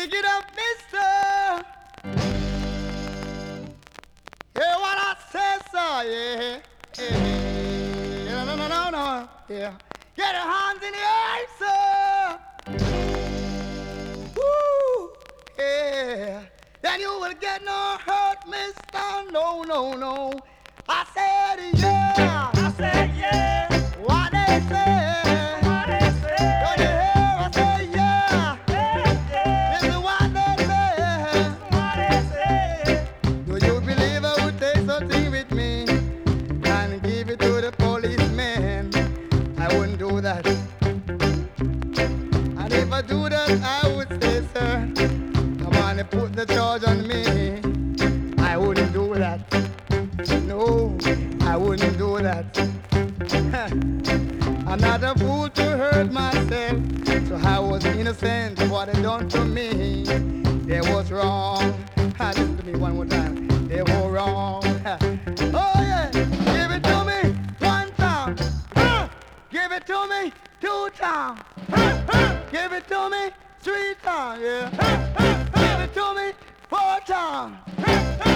Pick it up, mister. Hear what I say, sir, yeah. Yeah. No, no, no, no, yeah. Get your hands in the air, sir. Woo, yeah. Then you will get no hurt, mister. No, no, no. I said, yeah. I said yeah. What they say. What they say. Don't you hear? I say, yeah. Yeah, yeah. This is what they say. What they say. Do you believe I would take something with me and give it to the policeman? I wouldn't do that. And if I do that, I would say, sir, come on and put the charge on me. I wouldn't do that. No, I wouldn't do that. I'm not a fool to hurt myself, so I was innocent of what they done to me. They was wrong. Listen to me one more time. They were wrong. Oh yeah, give it to me one time. Give it to me two times. Give it to me three times. Yeah. Give it to me four times.